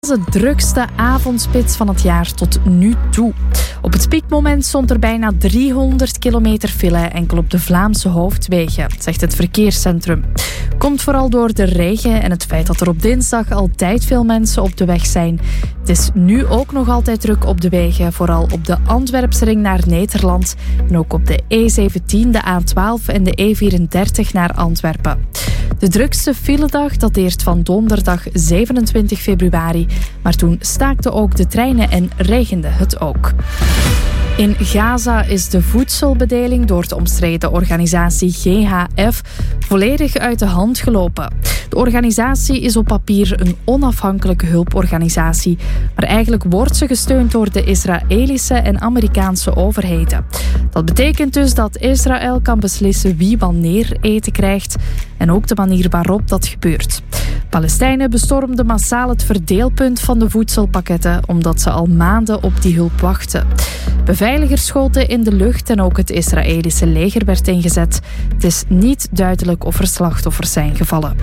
De drukste avondspits van het jaar tot nu toe. Op het piekmoment stond er bijna 300 kilometer file enkel op de Vlaamse hoofdwegen, zegt het verkeerscentrum. Komt vooral door de regen en het feit dat er op dinsdag altijd veel mensen op de weg zijn. Het is nu ook nog altijd druk op de wegen, vooral op de Antwerpsring naar Nederland en ook op de E17, de A12 en de E34 naar Antwerpen. De drukste filedag dateert van donderdag 27 februari, maar toen staakten ook de treinen en regende het ook. In Gaza is de voedselbedeling door de omstreden organisatie GHF volledig uit de hand gelopen. De organisatie is op papier een onafhankelijke hulporganisatie, maar eigenlijk wordt ze gesteund door de Israëlische en Amerikaanse overheden. Dat betekent dus dat Israël kan beslissen wie wanneer eten krijgt en ook de manier waarop dat gebeurt. Palestijnen bestormden massaal het verdeelpunt van de voedselpakketten omdat ze al maanden op die hulp wachten. Beveiligers schoten in de lucht en ook het Israëlische leger werd ingezet. Het is niet duidelijk of er slachtoffers zijn gevallen.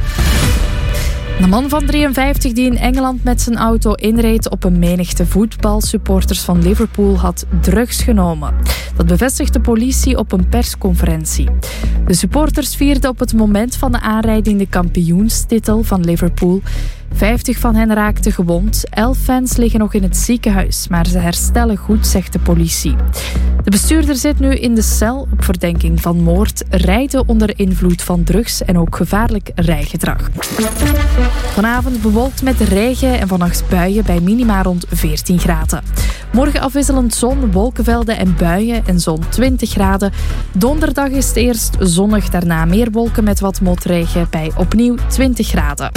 Een man van 53 die in Engeland met zijn auto inreed op een menigte voetbalsupporters van Liverpool had drugs genomen. Dat bevestigt de politie op een persconferentie. De supporters vierden op het moment van de aanrijding de kampioenstitel van Liverpool. 50 van hen raakten gewond. 11 fans liggen nog in het ziekenhuis, maar ze herstellen goed, zegt de politie. De bestuurder zit nu in de cel op verdenking van moord, rijden onder invloed van drugs en ook gevaarlijk rijgedrag. Vanavond bewolkt met regen en vannacht buien bij minima rond 14 graden. Morgen afwisselend zon, wolkenvelden en buien en zo'n 20 graden. Donderdag is het eerst zonnig, daarna meer wolken met wat motregen bij opnieuw 20 graden.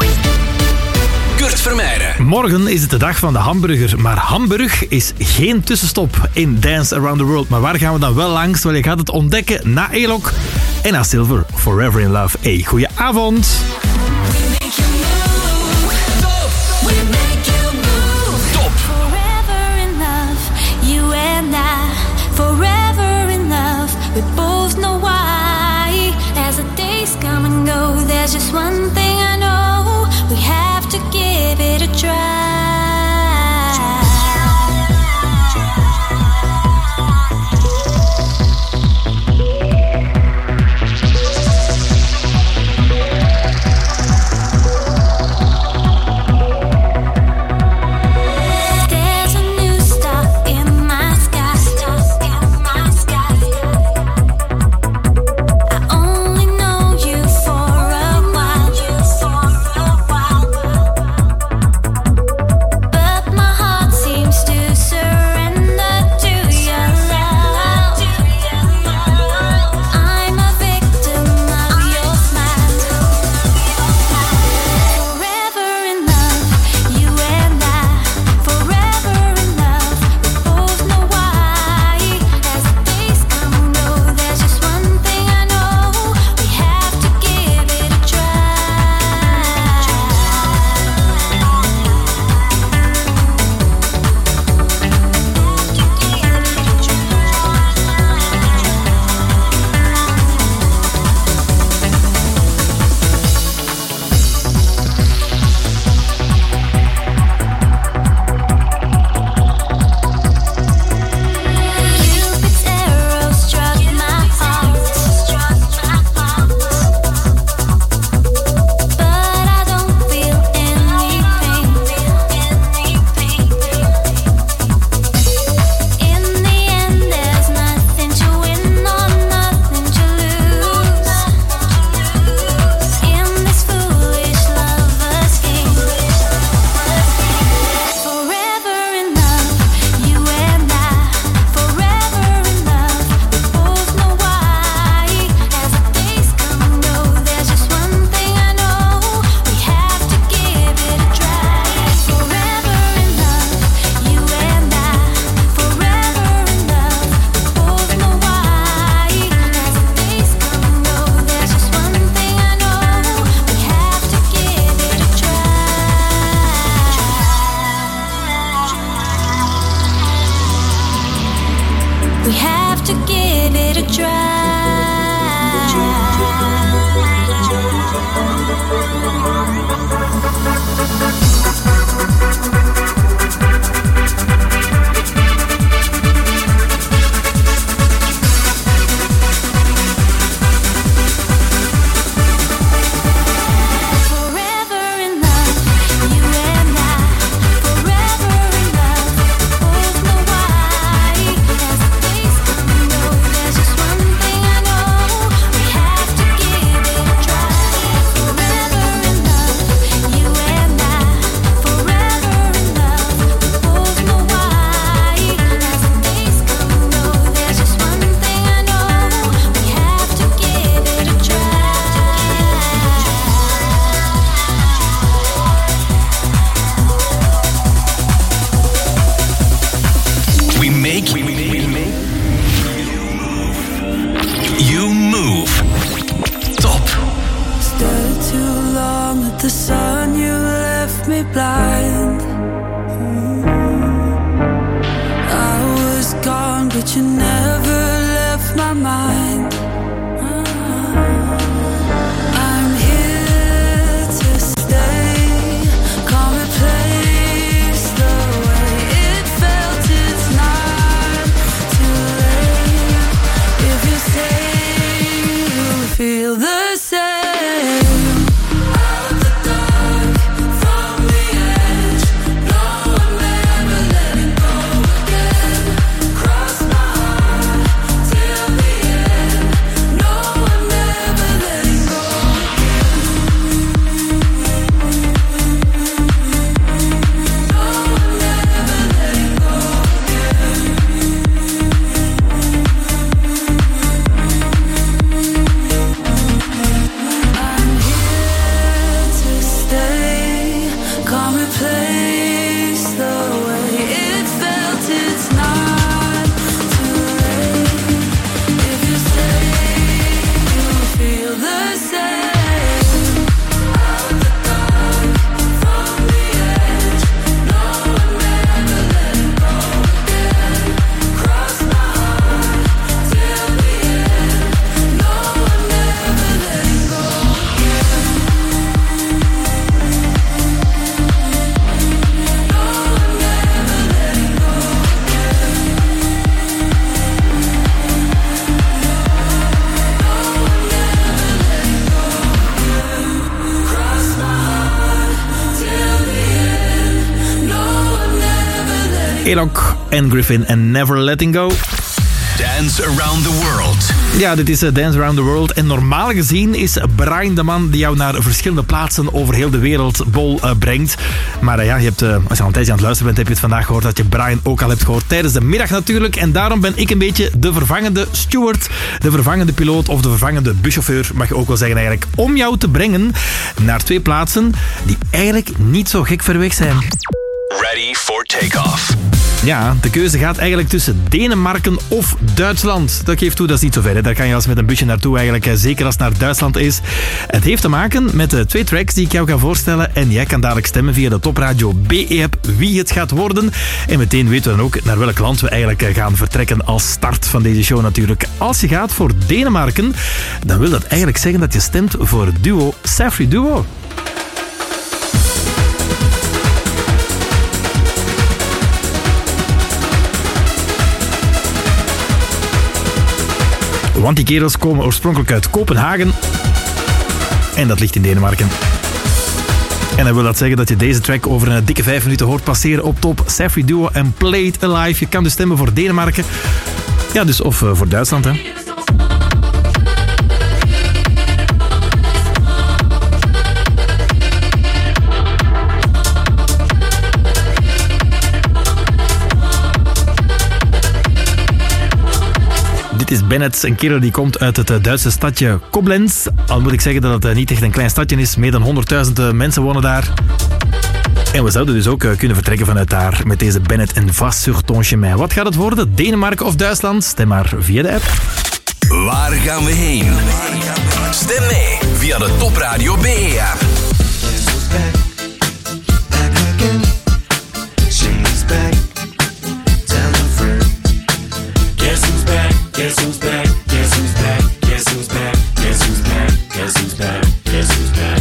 Kurt Vermeijden. Morgen is het de dag van de hamburger, maar Hamburg is geen tussenstop in Dance Around the World. Maar waar gaan we dan wel langs? Wel, je gaat het ontdekken na Elok en na Silver, Forever in Love. Hey, goeie-avond. There's just one thing I know, we have to give it a try. Alok en Griffin en Never Letting Go. Dance Around the World. Ja, dit is Dance Around the World. En normaal gezien is Brian de man die jou naar verschillende plaatsen over heel de wereld brengt. Maar ja, je hebt, als je al een tijdje aan het luisteren bent, heb je het vandaag gehoord dat je Brian ook al hebt gehoord tijdens de middag natuurlijk. En daarom ben ik een beetje de vervangende steward, de vervangende piloot of de vervangende buschauffeur, mag je ook wel zeggen eigenlijk, om jou te brengen naar 2 plaatsen die eigenlijk niet zo gek ver weg zijn. Ready for takeoff. Ja, de keuze gaat eigenlijk tussen Denemarken of Duitsland. Dat geeft toe, dat is niet zo ver. Hè. Daar kan je als met een busje naartoe eigenlijk, zeker als het naar Duitsland is. Het heeft te maken met de 2 tracks die ik jou ga voorstellen. En jij kan dadelijk stemmen via de Topradio BE-app wie het gaat worden. En meteen weten we dan ook naar welk land we eigenlijk gaan vertrekken als start van deze show natuurlijk. Als je gaat voor Denemarken, dan wil dat eigenlijk zeggen dat je stemt voor het duo Safri Duo. Want die kerels komen oorspronkelijk uit Kopenhagen. En dat ligt in Denemarken. En dan wil dat zeggen dat je deze track over een dikke 5 minuten hoort passeren op top. Safri Duo en Play It Alive. Je kan dus stemmen voor Denemarken. Ja, dus of voor Duitsland, hè. Dit is Bennett, een kerel die komt uit het Duitse stadje Koblenz. Al moet ik zeggen dat het niet echt een klein stadje is. Meer dan 100.000 mensen wonen daar. En we zouden dus ook kunnen vertrekken vanuit daar met deze Bennett en Va sur ton chemin. Wat gaat het worden? Denemarken of Duitsland? Stem maar via de app. Waar gaan we heen? Stem mee via de Topradio BE-app. Guess who's back? Guess who's back? Guess who's back? Guess who's back? Guess who's back? Guess who's back?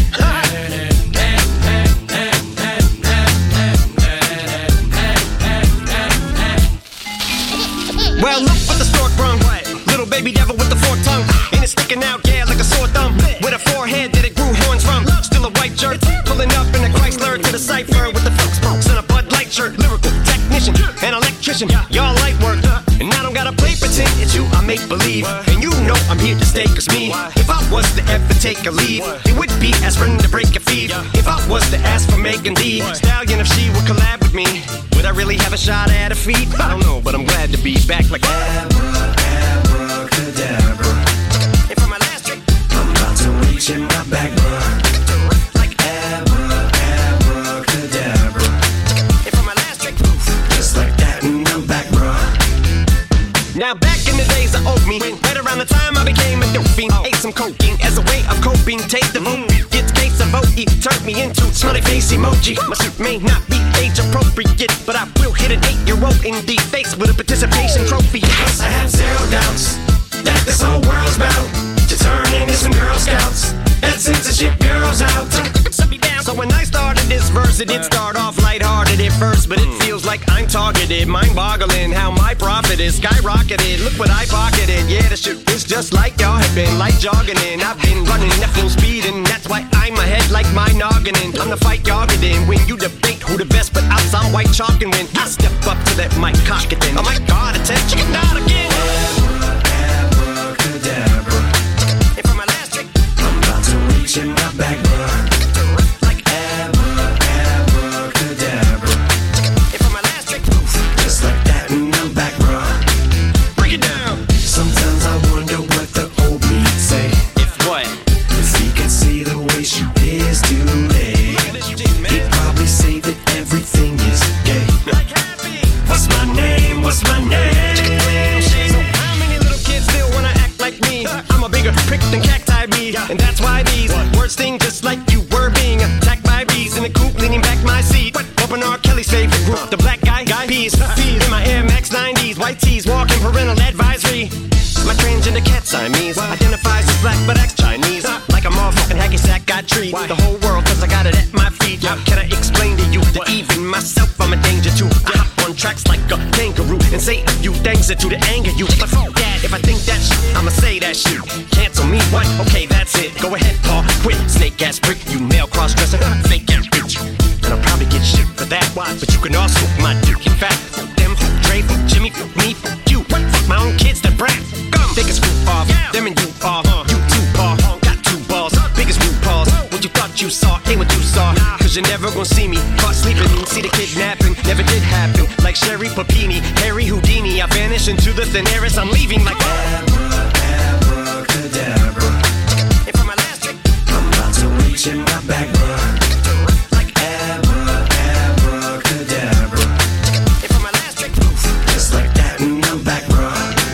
Well, look what the stork brung. Little baby devil with the forked tongue. And it's sticking out, yeah, like a sore thumb. With a forehead that it grew horns from. Still a white jerk, pulling up in a Chrysler to the cipher with the folk smokes and a Bud Light shirt. Lyrical technician, an electrician, y'all light work. And I don't gotta play pretend, it's you I make believe. And you know I'm here to stay, cause me, if I was to ever take a leave, it would be aspirin to break a feed. If I was to ask for Megan D Stallion, if she would collab with me, would I really have a shot at a feat? I don't know, but I'm glad to be back like abracadabra. And for my last trick, I'm about to reach in my back, bruh. Like abracadabra. And for my last trick, just like that, and I'm back, bruh. Now back in the days of old me, right around the time I became a dope fiend, ate some cocaine as a way of coping. Taste the vote, gets case of OE, turned me into smiley face emoji. My suit may not be age appropriate, but I will hit an 8-year-old in the face with a participation trophy. Yes, I have zero doubts that this whole world's bound to turn into some Girl Scouts and censorship bureaus out. So when I started this verse, it did start off lighthearted at first, but it feels like I'm targeted, mind-boggling how my profit is skyrocketed. Look what I pocketed, yeah, the shit is just like y'all have been, like jogging in. I've been running at full speed, and that's why I'm ahead like my noggin. I'm the fight y'all get in when you debate who the best, but I'm some white chalk, and when I step up to that mic, cock it then. Oh my God, attention, not again. Abracadabra. And for my last trick, I'm about to reach in my back, bruh. And that's why these words sting just like you were being attacked by bees in the coop, leaning back my seat. Open R. Kelly's favorite group, the Black Guy Peas. In my Air Max 90s, white tees, walking parental advisory. My transgender cat Siamese identifies as black but acts Chinese. Like a motherfucking hacky sack, I treat the whole world cause I got it at my feet. How can I explain to you that even myself I'm a danger to? I hop on tracks like a kangaroo and say a few things to the anger you. But fuck that, if I think that shit, I'ma say that shit. Cancel me, what? Okay, that's it. Go ahead, Paul, quit. Snake ass prick, you male cross-dresser, fake ass bitch. And I'll probably get shit for that, but you can also my dick, in fact. Dre, Jimmy, me, you. Fuck my own kids, they're brats. They can screw off, them and you off. You too, got two balls, biggest blue balls. What you thought you saw ain't what you saw. Cause you're never gonna see me caught sleeping. See the kidnapping, never did happen. Like Sherry Papini, Harry Houdini. I vanish into the thin air as I'm leaving like abracadabra. And for my last trick, I'm about to reach in my back, bruh. Like abracadabra. And for my last trick, just like that and I'm back, bruh.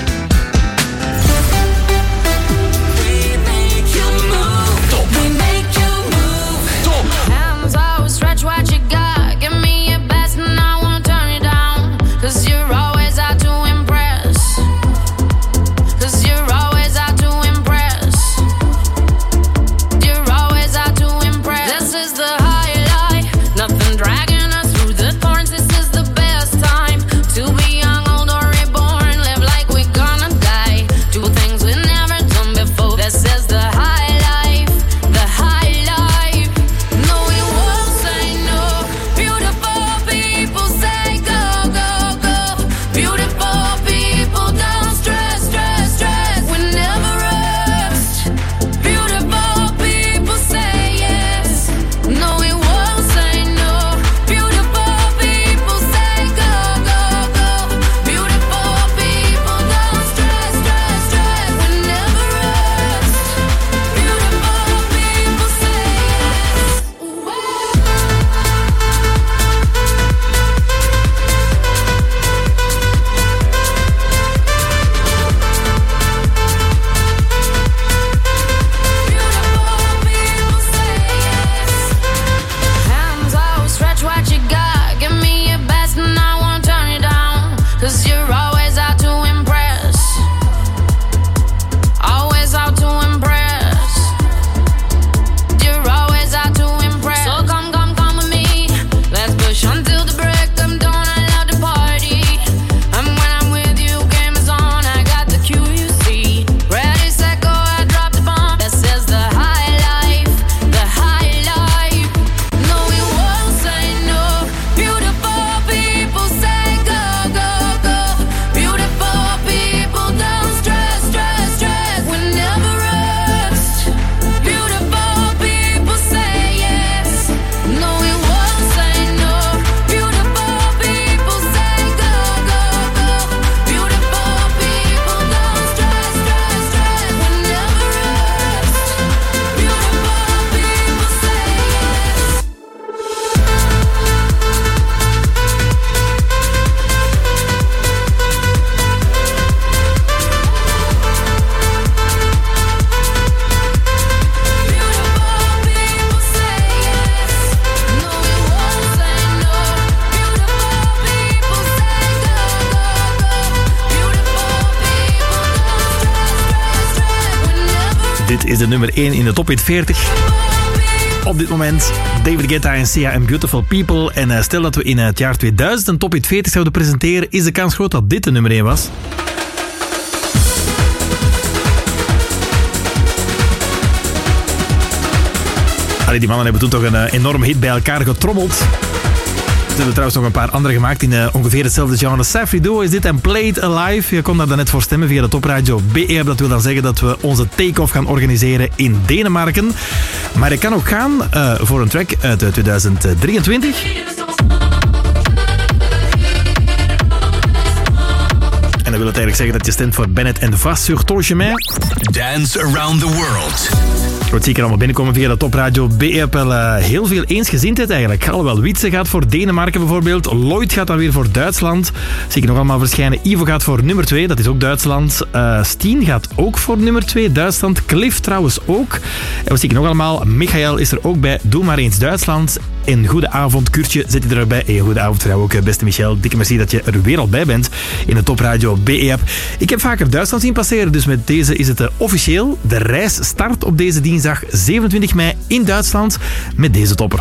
Dit is de nummer 1 in de Top Hit 40. Op dit moment David Guetta en Sia en Beautiful People. En stel dat we in het jaar 2000 een Top Hit 40 zouden presenteren, is de kans groot dat dit de nummer 1 was. Allee, die mannen hebben toen toch een enorme hit bij elkaar getrommeld. Ze hebben trouwens nog een paar andere gemaakt in ongeveer hetzelfde genre. Safri Duo is dit en Play It Alive. Je kon daar net voor stemmen via de Topradio BE. Dat wil dan zeggen dat we onze take-off gaan organiseren in Denemarken. Maar je kan ook gaan voor een track uit 2023. En dat wil het eigenlijk zeggen dat je stemt voor Bennett en Vas sur ton chemin. Dance Around the World. Je wordt zeker allemaal binnenkomen via de Topradio BE. Heel veel eensgezindheid eigenlijk. Alhoewel Wietse gaat voor Denemarken bijvoorbeeld. Lloyd gaat dan weer voor Duitsland. Zie ik nog allemaal verschijnen. Ivo gaat voor nummer 2, dat is ook Duitsland. Steen gaat ook voor nummer 2, Duitsland. Cliff trouwens ook. En wat zie ik nog allemaal? Michael is er ook bij. Doe maar eens Duitsland. En goede avond, Kurtje zit hij erbij. En goede avond voor jou ook, beste Michel. Dikke merci dat je er weer al bij bent in de Topradio BE-app. Ik heb vaker Duitsland zien passeren, dus met deze is het officieel. De reis start op deze dinsdag 27 mei in Duitsland met deze topper.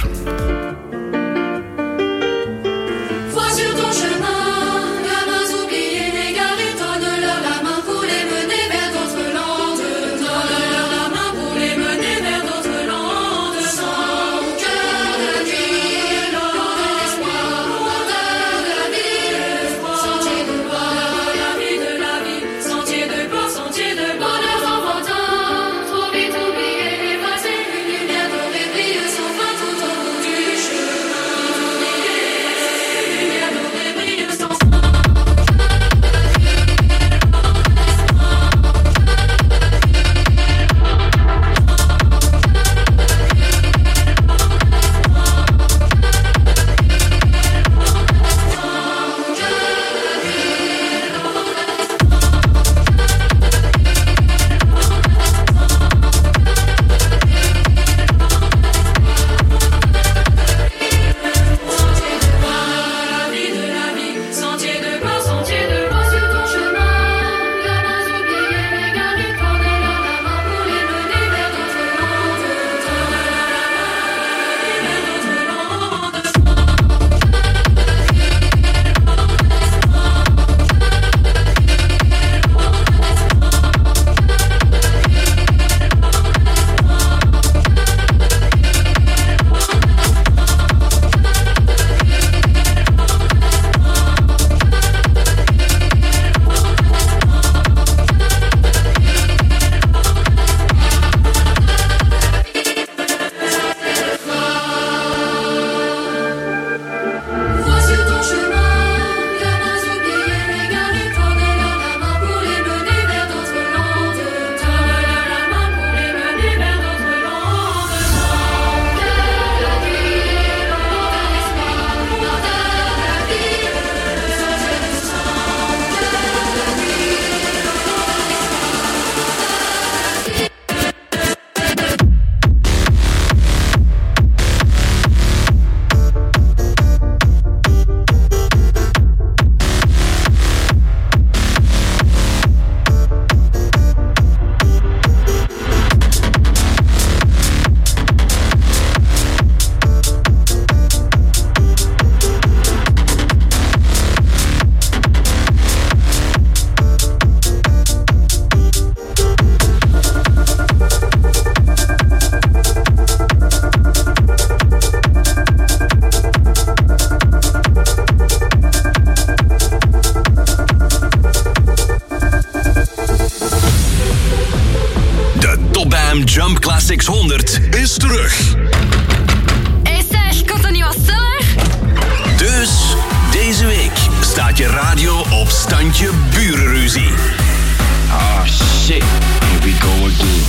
Classics 100 is terug. Hey zeg, komt er niet wat stiller? Dus deze week staat je radio op standje burenruzie. Ah, shit. Here we go again.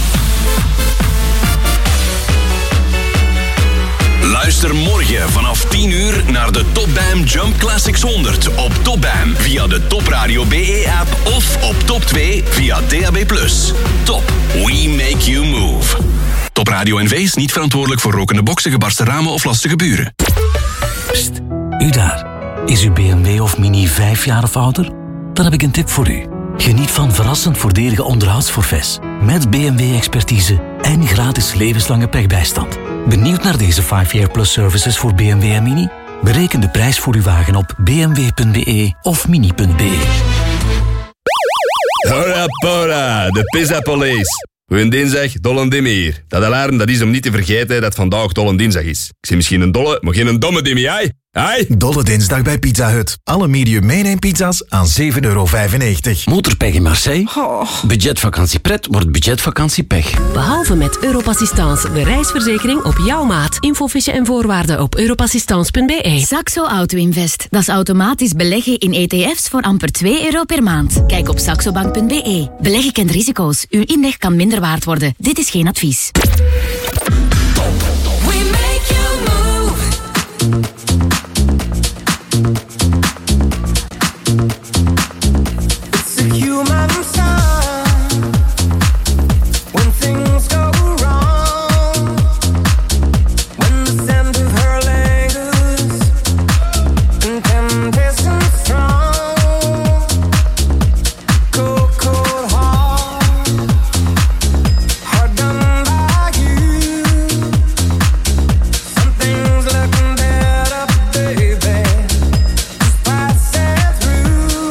Luister morgen vanaf 10 uur naar de Top BAM Jump Classics 100 op Top BAM via de Top Radio BE-app of op Top 2 via DAB+. Top, we make you move. Top Radio NV is niet verantwoordelijk voor rokende boksen, gebarsten ramen of lastige buren. Pst, u daar. Is uw BMW of Mini 5 jaar of ouder? Dan heb ik een tip voor u. Geniet van verrassend voordelige onderhoudsforfaits. Met BMW-expertise en gratis levenslange pechbijstand. Benieuwd naar deze 5-year plus services voor BMW en Mini? Bereken de prijs voor uw wagen op bmw.be of mini.be. Hola pora, de Pizza Police. Goeie dinsdag, Dolle Dimmy hier. Dat alarm dat is om niet te vergeten dat vandaag Dolle Dinsdag is. Ik zie misschien een dolle, maar geen domme Dimmy, hè? Hey. Dolle dinsdag bij Pizza Hut. Alle medium meeneempizza's aan €7,95. Motorpech in Marseille? Budgetvakantie pret wordt budgetvakantie pech. Behalve met Europassistance, de reisverzekering op jouw maat. Infofiche en voorwaarden op europassistance.be. Saxo Auto Invest. Dat is automatisch beleggen in ETF's voor amper €2 per maand. Kijk op saxobank.be. Beleggen kent risico's. Uw inleg kan minder waard worden. Dit is geen advies. We make you move. It's a human sign when things go wrong. When the scent of her lingers and temptation strong. Cold, cold heart, hard done by you. Something's looking better, baby. Just passing through.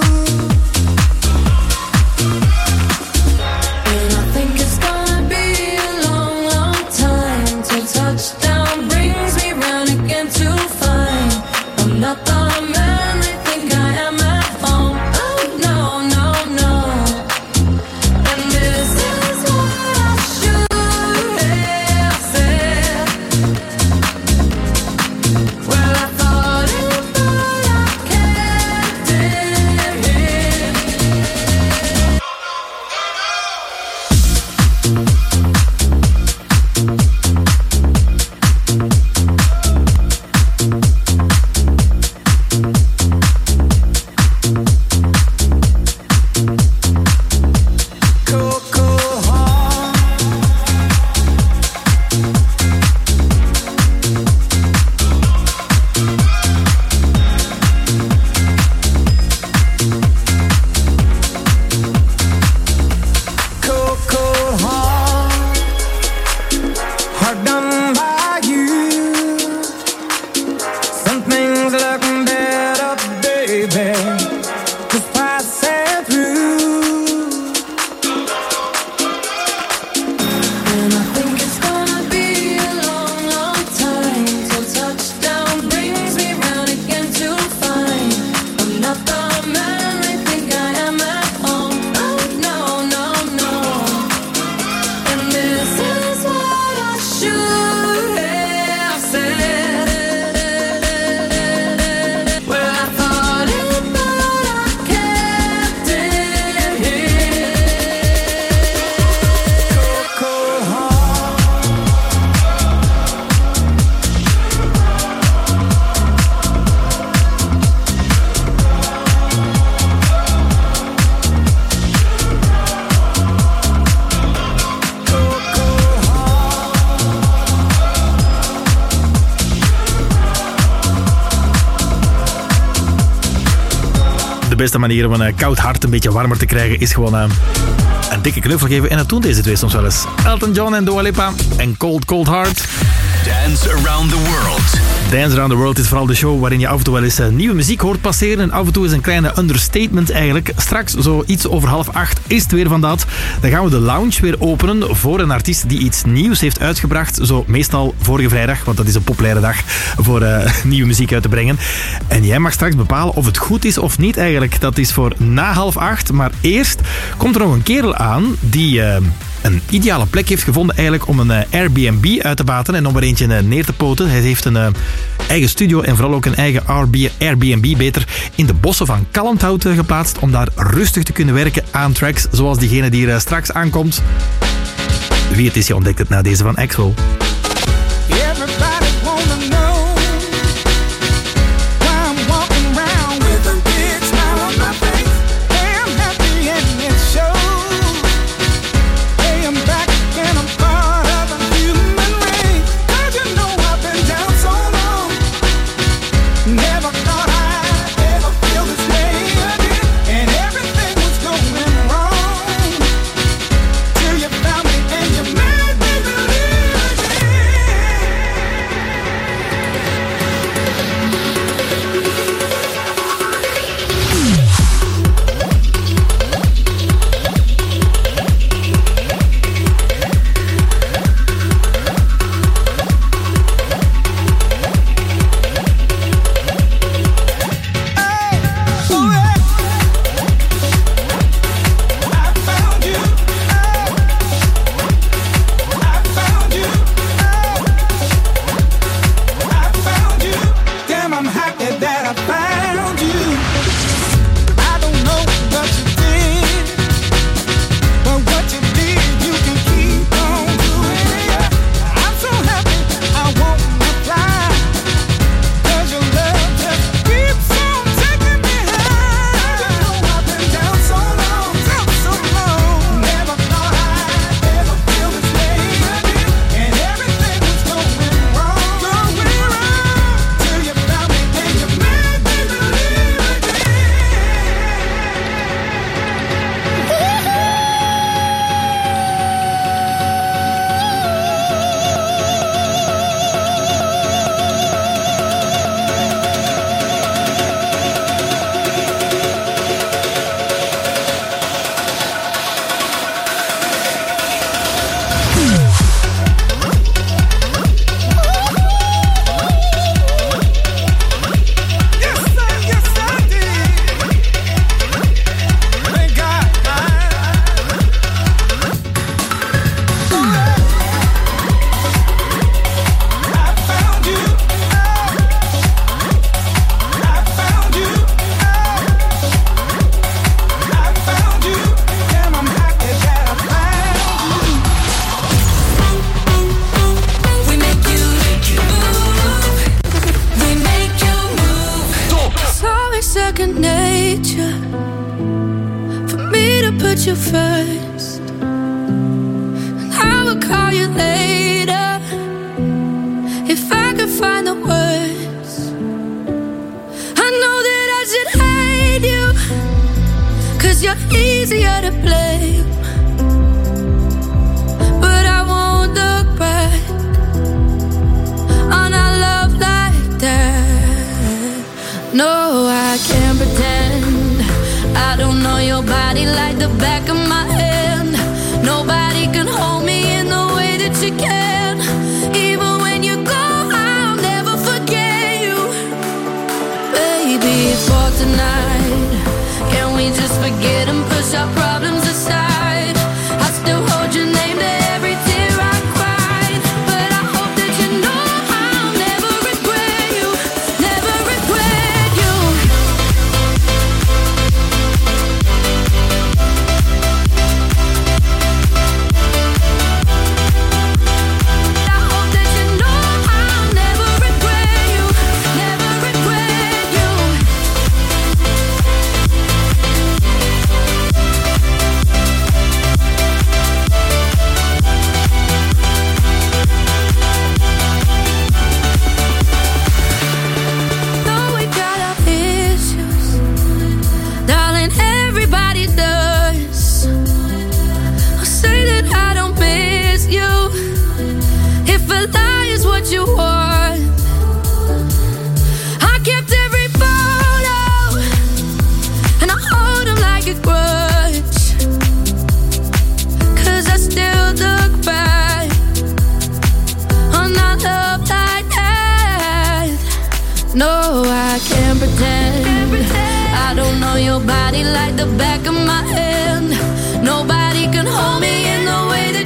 And I think it's gonna be a long, long time till touchdown brings me round again to find I'm not the man they think I am at home. Oh no, no, no. And this is what I should have said. Well, I thought it, but I kept it here. Cold, cold heart. Cold, cold heart. Hard done by you. Something's looking better, baby. Just passing through. And I think it's gonna be a long, long time till touchdown brings me round again to find I'm not the man they think I am at home. Oh no, no, no. And this is what I should have said. Well, I thought it, but I kept it here. Cold heart. De beste manier om een koud hart een beetje warmer te krijgen is gewoon een dikke knuffel geven. En dat doen deze twee soms wel eens. Elton John en Dua Lipa en Cold Cold Heart. Dance Around the World. Dance Around the World is vooral de show waarin je af en toe wel eens nieuwe muziek hoort passeren. En af en toe is een kleine understatement eigenlijk. Straks, zo iets over 7:30, is het weer van dat. Dan gaan we de lounge weer openen voor een artiest die iets nieuws heeft uitgebracht. Zo meestal vorige vrijdag, want dat is een populaire dag voor nieuwe muziek uit te brengen. En jij mag straks bepalen of het goed is of niet eigenlijk. Dat is voor na 7:30. Maar eerst komt er nog een kerel aan die een ideale plek heeft gevonden eigenlijk om een Airbnb uit te baten en om er eentje neer te poten. Hij heeft een eigen studio en vooral ook een eigen Airbnb beter in de bossen van Kalmthout geplaatst om daar rustig te kunnen werken aan tracks zoals diegene die er straks aankomt. Wie het is, je ontdekt het na deze van Axwell. No, I can't pretend. I don't know your body like the back of my hand. Nobody can hold me in the way that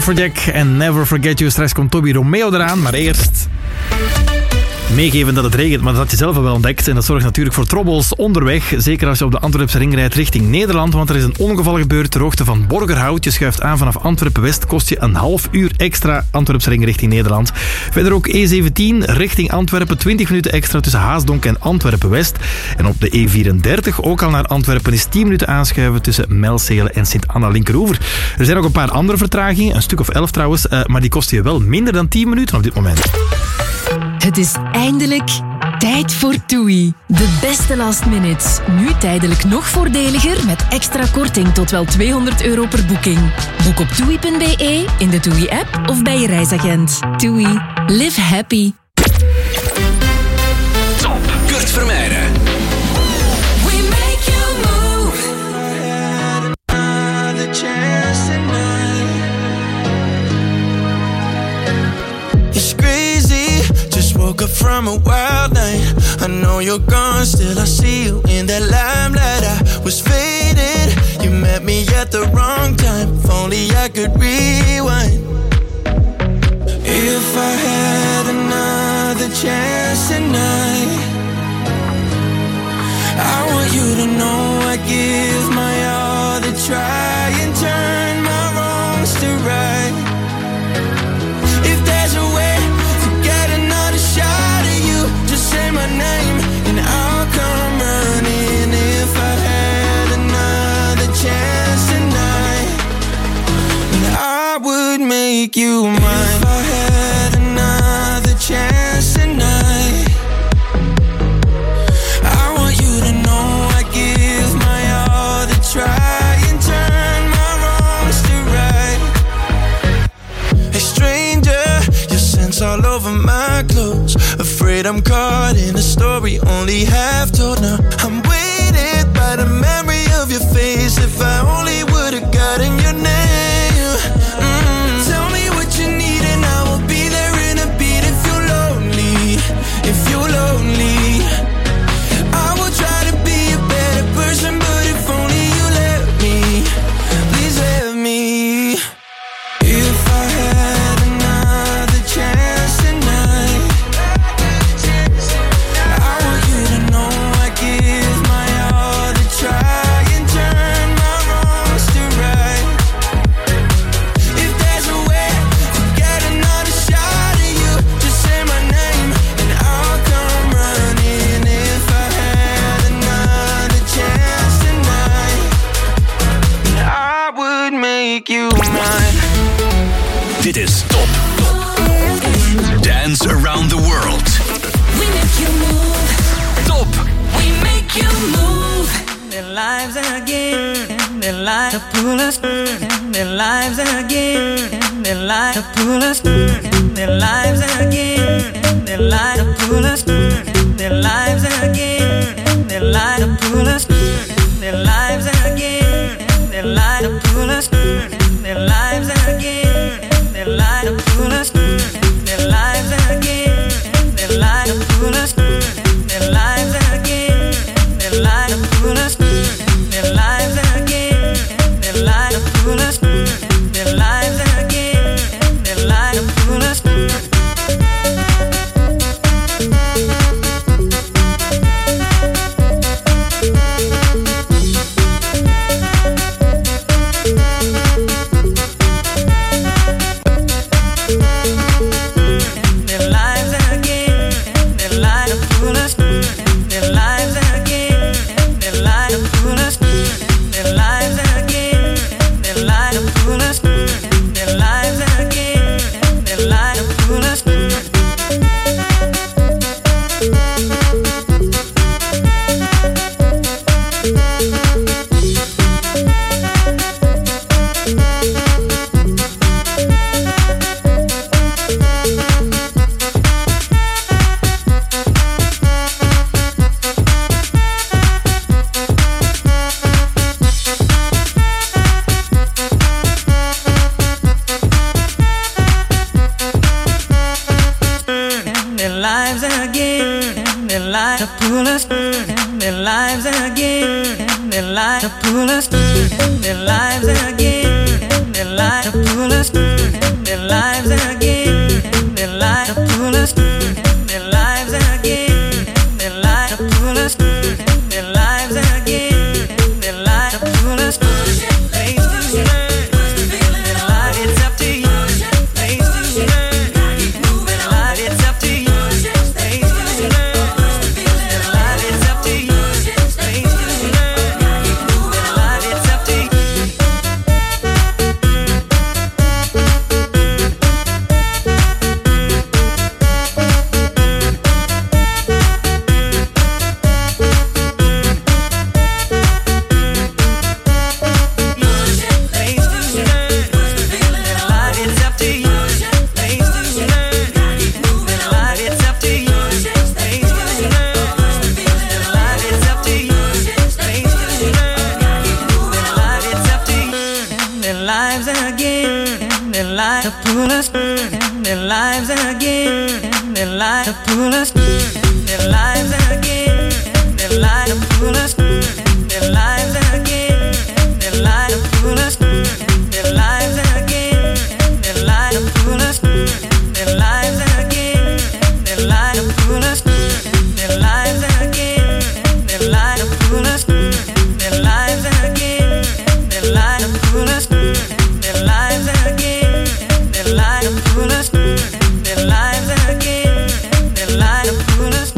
Afrojack en Never Forget You. Straks komt Toby Romeo eraan, maar eerst... meegeven dat het regent, maar dat had je zelf al wel ontdekt. En dat zorgt natuurlijk voor trobbels onderweg. Zeker als je op de Antwerpse ring rijdt richting Nederland. Want er is een ongeval gebeurd ter hoogte van Borgerhout. Je schuift aan vanaf Antwerpen-West. Kost je een half uur extra Antwerpse ring richting Nederland. Verder ook E17 richting Antwerpen. 20 minuten extra tussen Haasdonk en Antwerpen-West. En op de E34 ook al naar Antwerpen is 10 minuten aanschuiven tussen Melzelen en Sint-Anna-Linkeroever. Er zijn ook een paar andere vertragingen. Een stuk of 11 trouwens. Maar die kosten je wel minder dan 10 minuten op dit moment. Het is eindelijk tijd voor TUI. De beste last minutes. Nu tijdelijk nog voordeliger met extra korting tot wel €200 per boeking. Boek op TUI.be, in de TUI-app of bij je reisagent. TUI. Live happy. Top. Kurt Vermeijden. We make you move. The chance tonight. It's crazy. Just woke up from a wild night. I know you're gone, still I see you in that limelight. I was faded. You met me at the wrong time. If only I could rewind. If I had another chance tonight, I want you to know I give my all to try and turn my wrongs to right. If there's a way to get another shot at you, just say my name and I'll come running. If I had another chance tonight, then I would make you mine. If I had another chance tonight, I want you to know I give my all to try and turn my wrongs to right. Hey stranger, your scent's all over my clothes. Afraid I'm caught in a story only half told. Now I'm weighted by the memory of your face. If I only would've gotten your name. Tell me what you need and I will be there in a beat. If you're lonely, if you're lonely, I will try to be a better person, but if only you let me, please let me. If I had another chance tonight, I want you to know I give my all to try and turn my wrongs to right. If there's a way to get another shot at you, just say my name and I'll come running. If I had another chance tonight, then I would make you mine. Dit is Top. Dance Around the World. We make you move. Top. We make you move. Their lives again. Their lives to pull us. Their lives again. Their lives to pull us. Their lives again. Their lives to pull us. Their lives again. Their lives to pull us. Their lives again. Their lives to pull us. Their lives again. Their lives to pull us. Their lives again. Their lives to pull us. Their lives again. Their lives to pull us. Their lives again. Their lives to pull us. Their lives again. Their lives to pull us. Their lives again. Their lives to pull us. Their lives again. Their lives to pull us. Their lives again. Their lives to pull us. Their lives again. Their lives to pull us. Their lives again. Their lives to pull us. Their lives again. Their lives to pull us. Their lives again. Their lives to pull us. lives again, their lives to pull us, their lives again, their lives to pull us, their lives again, their lives to pull us. Place to learn, their life, it's up to you. Place to learn, keep moving on. It's up to you. Place to learn, their life, it's up to you. Place to learn, keep moving on. It's up to you. Pull us, their lives again, their lives to pull us, their lives again, their lives to pull us, their lives again, their lives to pull us, their lives again, their lives to pull us, their lives again, their lives to pull us, their lives again, their lives to pull us, their lives again, their lives to pull us, their lives again. Their lives to pull us, their lives again, their lives to pull us.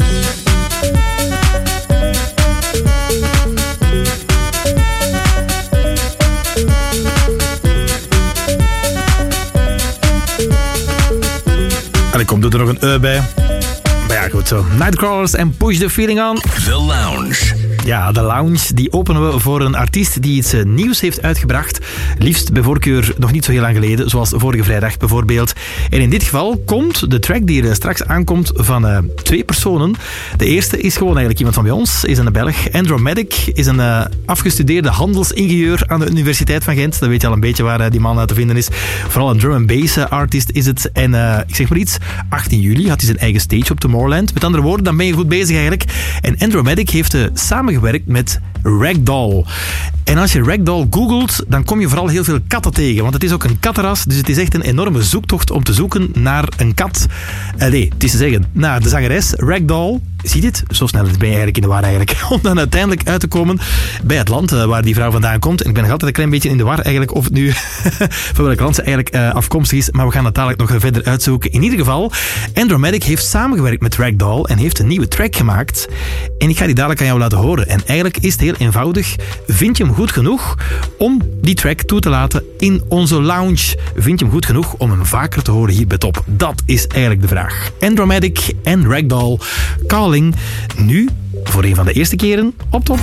En ik kom er nog een bij. Maar ja, goed zo. Nightcrawlers en Push the Feeling On. The Lounge. Ja, de Lounge, die openen we voor een artiest die iets nieuws heeft uitgebracht. Liefst bij voorkeur nog niet zo heel lang geleden, zoals vorige vrijdag bijvoorbeeld. En in dit geval komt de track die er straks aankomt van 2 personen. De eerste is gewoon eigenlijk iemand van bij ons, is een Belg. Andromatic is een afgestudeerde handelsingenieur aan de Universiteit van Gent. Dan weet je al een beetje waar die man te vinden is. Vooral een drum and bass artist is het. En ik zeg maar iets, 18 juli had hij zijn eigen stage op Tomorrowland. Met andere woorden, dan ben je goed bezig eigenlijk. En Andromatic heeft samengewerkt met Ragdoll. En als je Ragdoll googelt, dan kom je vooral heel veel katten tegen. Want het is ook een kattenras, dus het is echt een enorme zoektocht om te zoeken naar een kat. Nee, het is te zeggen, naar de zangeres Ragdoll. Zie je dit? Zo snel ben je eigenlijk in de war eigenlijk. Om dan uiteindelijk uit te komen bij het land waar die vrouw vandaan komt. En ik ben nog altijd een klein beetje in de war eigenlijk of het nu van welk land ze eigenlijk afkomstig is. Maar we gaan dat dadelijk nog verder uitzoeken. In ieder geval, Andromatic heeft samengewerkt met Ragdoll en heeft een nieuwe track gemaakt. En ik ga die dadelijk aan jou laten horen. En eigenlijk is het heel eenvoudig. Vind je hem goed genoeg om die track toe te laten in onze lounge? Vind je hem goed genoeg om hem vaker te horen hier bij Top? Dat is eigenlijk de vraag. Andromatic en Ragdoll, Calling. Nu, voor een van de eerste keren, op Top.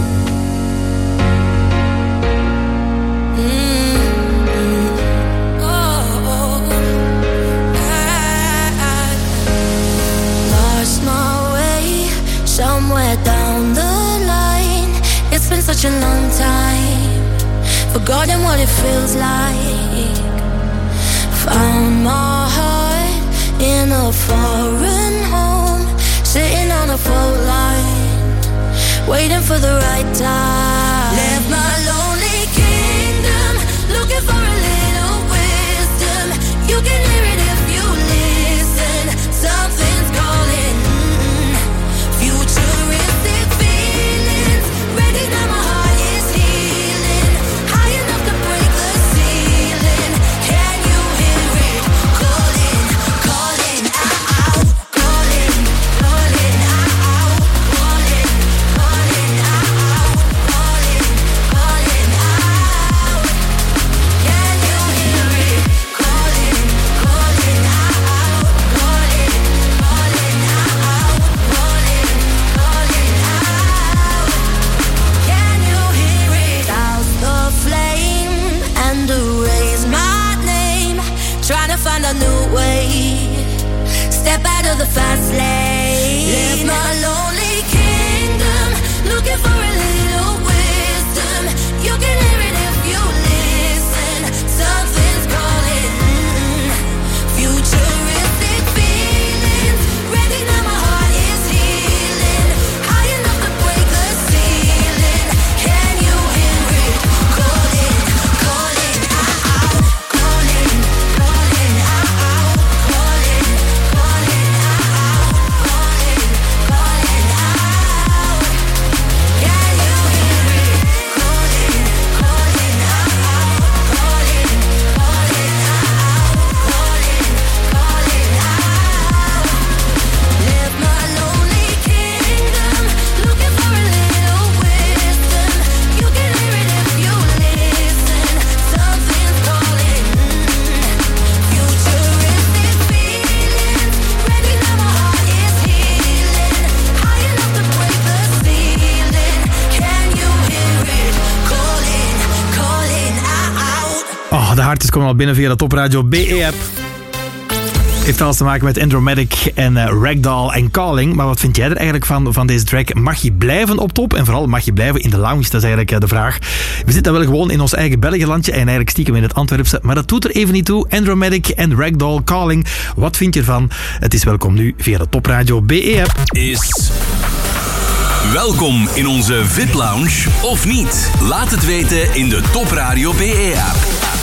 Lost my way somewhere down the line. It's been such a long time, forgotten what it feels like. Found my heart in a foreign home, sitting on a fault line, waiting for the right time. Left my lonely kingdom, looking for a little wisdom. You can hear it if you listen. Something's calling. Futuristic feelings, ready now my heart is healing. High enough to break the ceiling. Can you hear it calling, calling out, calling, calling out, calling, calling out, calling, calling out. Can you hear it calling, calling out, calling, calling out, calling, calling out. Can you hear it? Douse the flame and erase my name. Trying to find a new way. Step out of the fast lane. Live my lonely kingdom, looking for a little wisdom. You can hear it if you listen. Something's calling. Futuristic feelings, ready now my heart is healing. High enough to break the ceiling. Can you hear it calling, calling out, calling, calling Oh, de hartjes komen al binnen via de Top Radio BE-app. Heeft alles te maken met Andromatic en Ragdoll en Calling. Maar wat vind jij er eigenlijk van deze track? Mag je blijven op top? En vooral, mag je blijven in de lounge? Dat is eigenlijk de vraag. We zitten wel gewoon in ons eigen Belgiëlandje en eigenlijk stiekem in het Antwerpse. Maar dat doet er even niet toe. Andromatic en Ragdoll, Calling. Wat vind je ervan? Het is welkom nu via de Top Radio BE-app. Welkom in onze VIP-lounge of niet? Laat het weten in de Top Radio BE-app.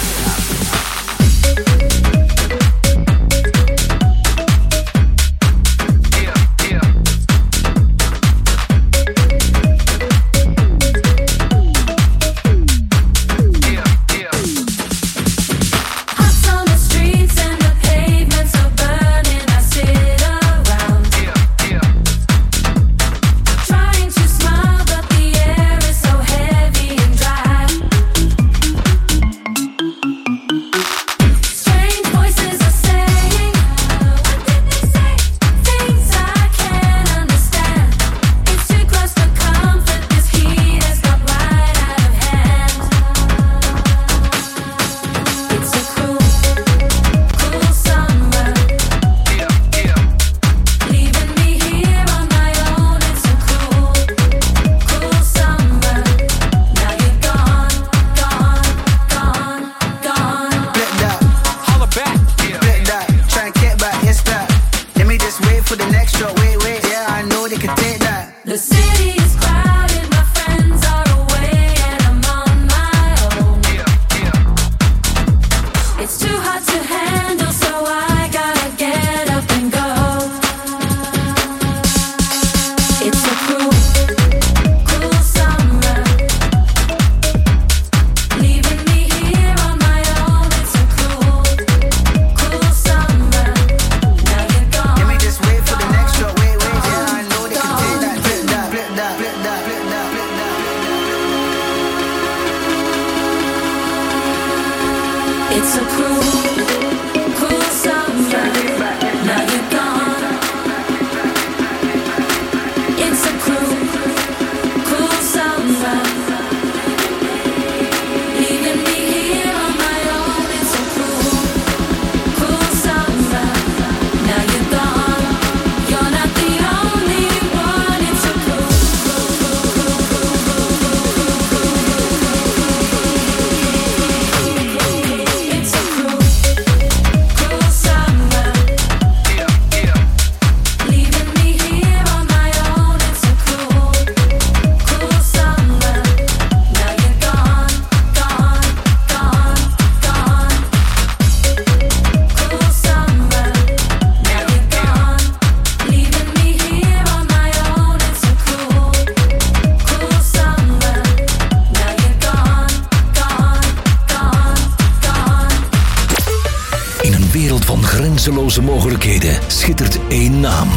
Grenzeloze mogelijkheden schittert één naam.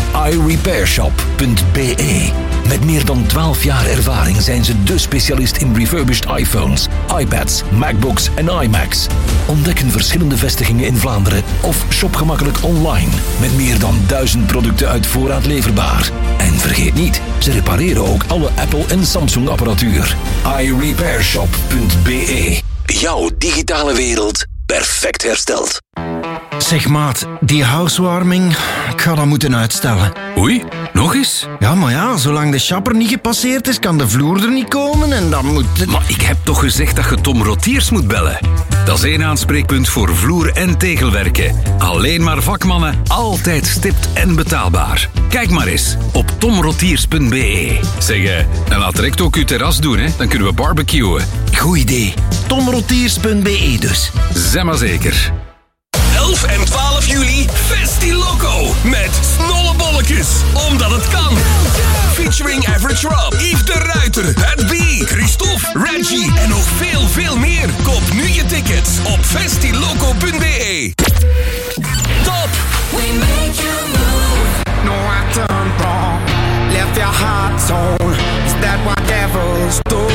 iRepairShop.be. Met meer dan 12 jaar ervaring zijn ze de specialist in refurbished iPhones, iPads, MacBooks en iMacs. Ontdek hun verschillende vestigingen in Vlaanderen of shop gemakkelijk online. Met meer dan 1000 producten uit voorraad leverbaar. En vergeet niet, ze repareren ook alle Apple en Samsung apparatuur. iRepairShop.be. Jouw digitale wereld perfect hersteld. Zeg maat, die housewarming, ik ga dat moeten uitstellen. Oei, nog eens? Ja, maar ja, zolang de shopper niet gepasseerd is, kan de vloer er niet komen en dan moet... Maar ik heb toch gezegd dat je Tom Rotiers moet bellen? Dat is één aanspreekpunt voor vloer- en tegelwerken. Alleen maar vakmannen, altijd stipt en betaalbaar. Kijk maar eens op tomrotiers.be. Zeg, en laat direct ook uw terras doen, hè? Dan kunnen we barbecuen. Goed idee. Tomrotiers.be dus. Zeg maar zeker. 11 en 12 juli Festi-Loco met snollebolletjes, omdat het kan. Featuring Average Rob, Yves de Ruiter, Het B, Christophe, Reggie en nog veel meer. Koop nu je tickets op festiloco.be. Top! We make you move. No, I done wrong. Left your heart torn. Is that what devils do?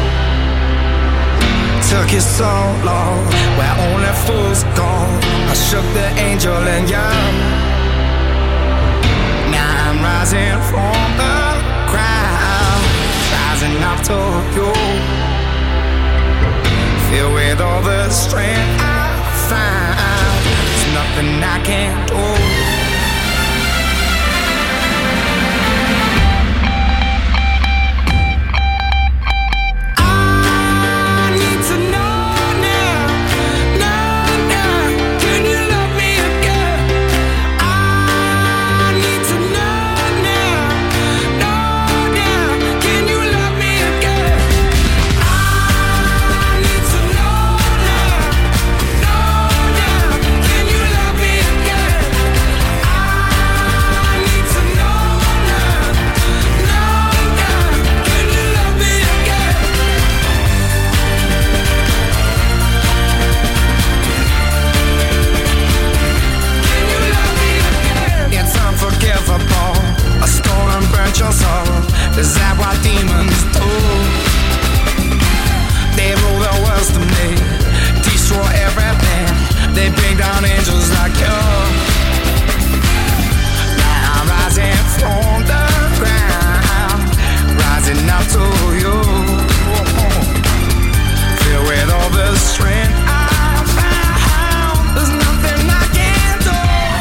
Took you so long, where only fools go. I shook the angel and young. Now I'm rising from the crowd, rising up to you. Filled with all the strength I find, there's nothing I can't do. Your soul, is that what demons do? They rule the world to me, destroy everything. They bring down angels like you. Now I'm rising from the ground, rising up to you. Filled with all the strength I found, there's nothing I can't do.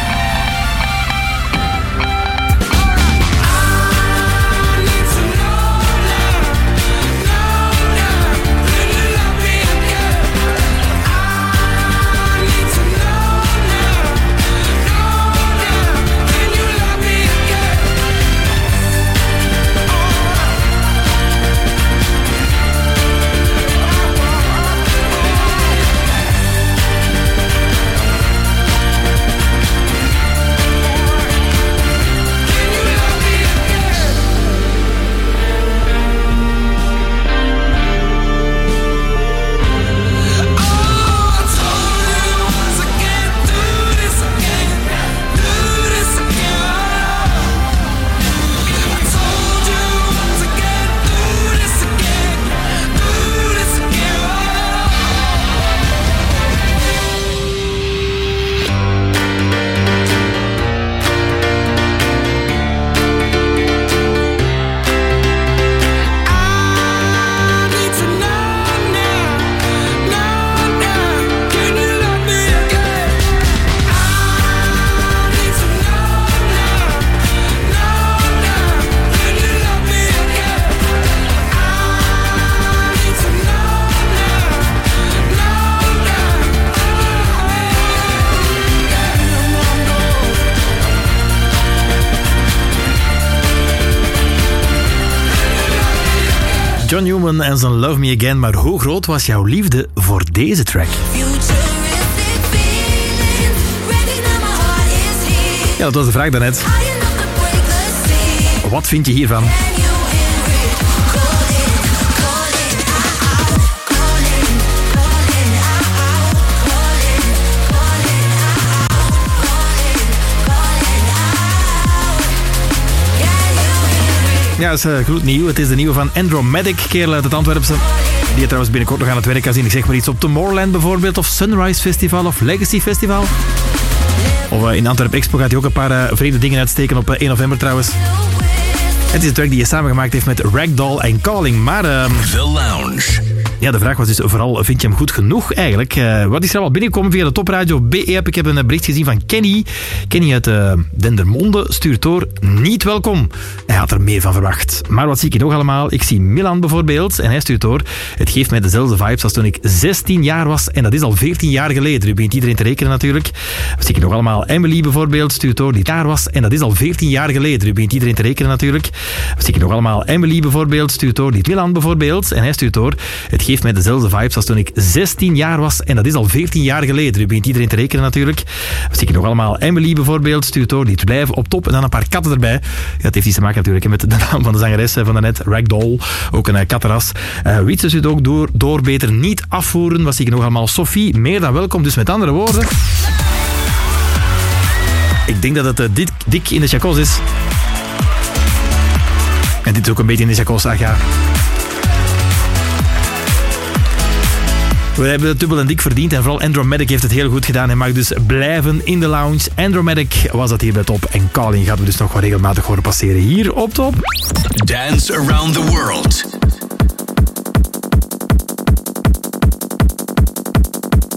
John Newman en zijn Love Me Again. Maar hoe groot was jouw liefde voor deze track? Ja, dat was de vraag daarnet. Wat vind je hiervan? Ja, dat is gloednieuw. Het is de nieuwe van Andromatic, kerel uit het Antwerpse. Die je trouwens binnenkort nog aan het werk kan zien. Ik zeg maar iets op Tomorrowland bijvoorbeeld, of Sunrise Festival, of Legacy Festival. Of in Antwerp Expo gaat hij ook een paar vreemde dingen uitsteken op 1 november trouwens. Het is een track die je samengemaakt heeft met Ragdoll en Calling, maar... The Lounge. Ja, de vraag was dus vooral, vind je hem goed genoeg eigenlijk? Wat is er allemaal binnengekomen via de Topradio BE-app? Ik heb een bericht gezien van Kenny. Kenny uit Dendermonde stuurt door. Niet welkom. Hij had er meer van verwacht. Maar wat zie ik nog allemaal? Ik zie Milan bijvoorbeeld en hij stuurt door. Het geeft mij dezelfde vibes als toen ik 16 jaar was en dat is al 14 jaar geleden. Nu begint iedereen te rekenen natuurlijk. Wat zie ik nog allemaal? Emily bijvoorbeeld stuurt door, die daar was en dat is al 14 jaar geleden. Nu begint iedereen te rekenen natuurlijk. Wat zie ik nog allemaal? Emily bijvoorbeeld stuurt door, die Milan bijvoorbeeld en hij stuurt door. Het geeft mij dezelfde vibes als toen ik 16 jaar was en dat is al 14 jaar geleden. Nu begint iedereen te rekenen natuurlijk. Wat zie ik nog allemaal? Emily bijvoorbeeld stuurt door, die blijven op top en dan een paar katten erbij. Ja, dat heeft iets te maken natuurlijk met de naam van de zangeres van daarnet, Ragdoll. Ook een kattenras. Wietse stuurt ook door beter niet afvoeren. Wat zie ik nog allemaal? Sophie, meer dan welkom. Dus met andere woorden... Ik denk dat het dik in de chacos is. En dit is ook een beetje in de chacos, ja. We hebben het dubbel en dik verdiend en vooral Andromatic heeft het heel goed gedaan. Hij mag dus blijven in de lounge. Andromatic was dat hier bij Top en Calling gaat we dus nog wel regelmatig horen passeren hier op Top. Dance around the world.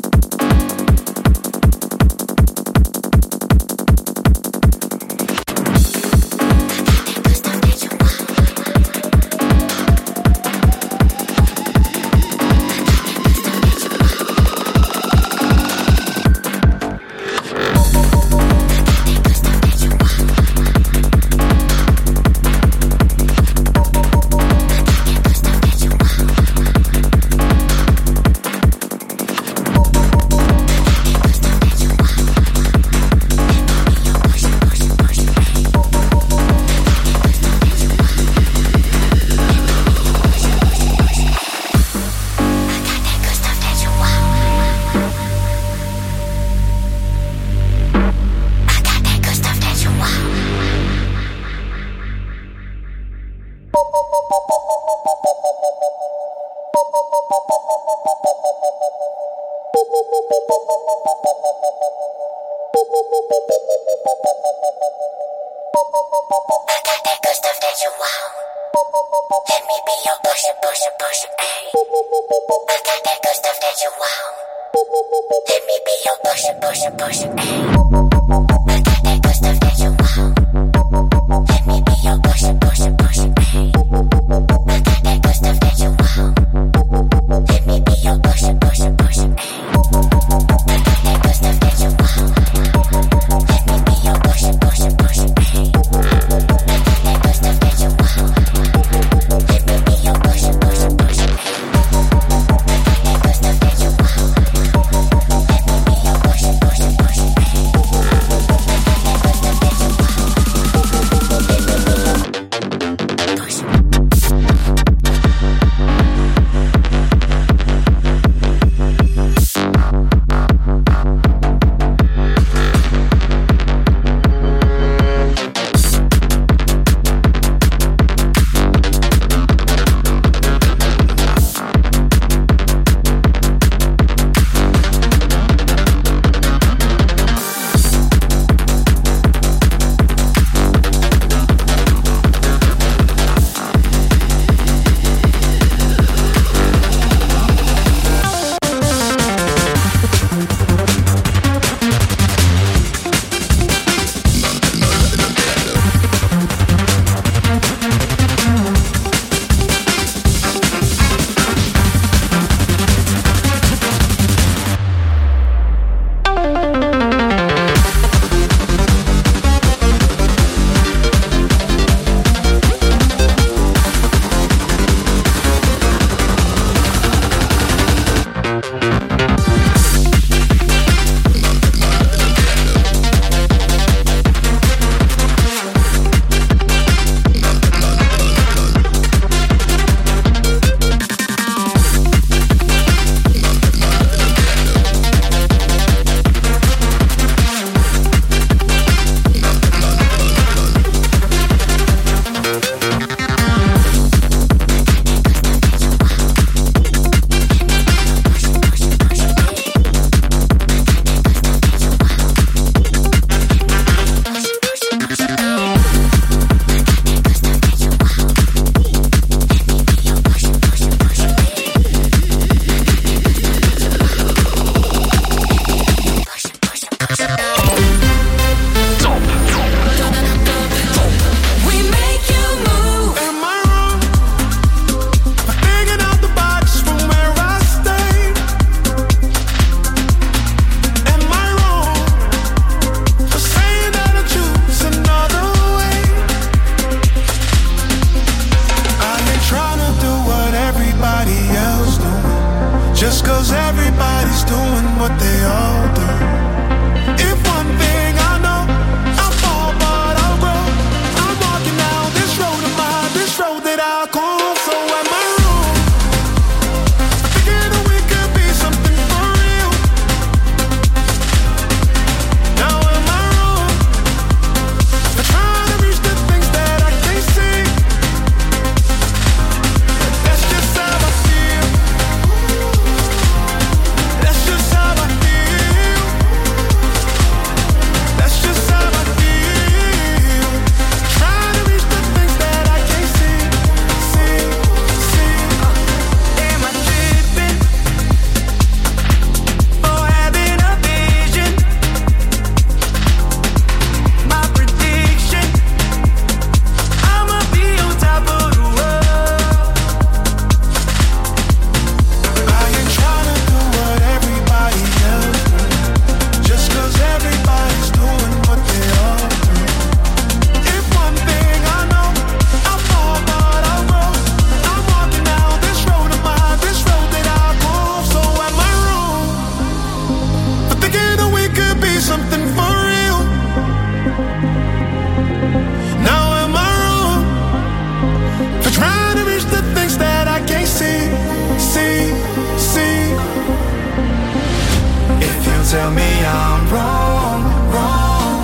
tell me I'm wrong, wrong.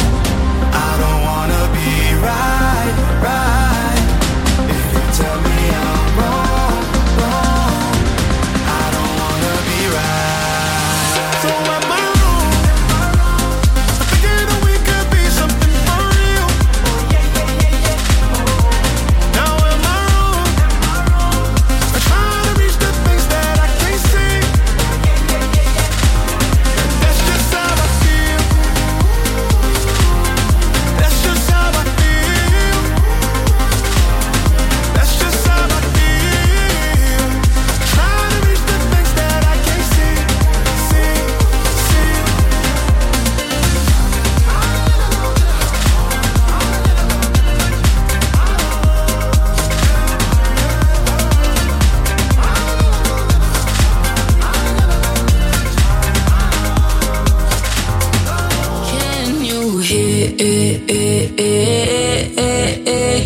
I don't wanna be right, right. If you tell me I'm wrong, wrong. I don't wanna be right. So am I wrong? Thinking that we could be something for real.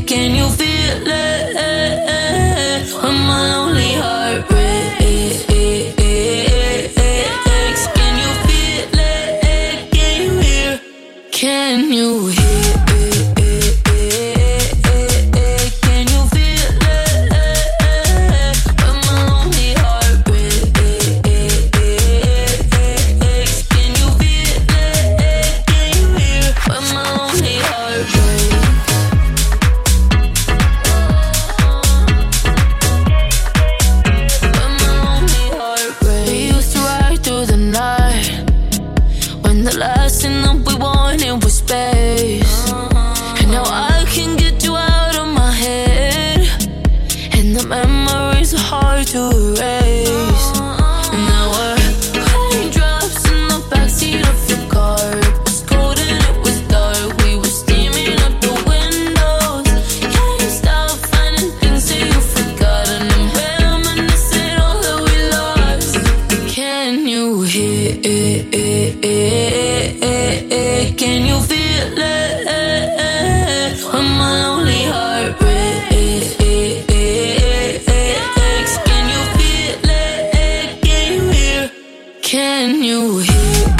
Can you feel it? When my lonely heart breaks. Can you feel it? Can you hear? Can you hear? To erase. And now we're raindrops in the backseat of your car. It was cold and it was dark. We were steaming up the windows. Can't you stop finding things that you forgot? And I'm reminiscing all that we lost. Can you hear? Can you feel it? When my lonely heart breaks. Can you hear?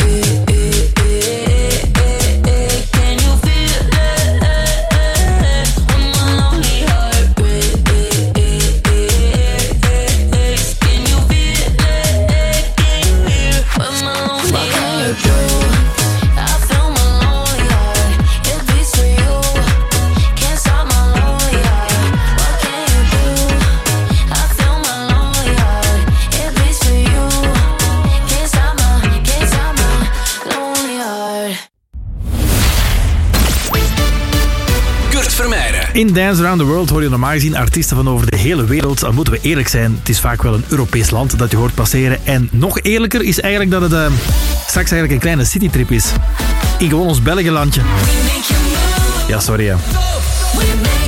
Can you feel it? When my lonely heart breaks. Can you feel it? Can you hear? When my lonely heart breaks. I feel my lonely heart. It beats for you. Can't stop my lonely heart. What can you do? I feel my lonely heart. It beats for you. Kurt Vermeijden. In Dance Around the World hoor je normaal gezien artiesten van over de hele wereld. Al moeten we eerlijk zijn, het is vaak wel een Europees land dat je hoort passeren. En nog eerlijker is eigenlijk dat het straks eigenlijk een kleine citytrip is. In gewoon ons Belgenlandje. Ja, sorry.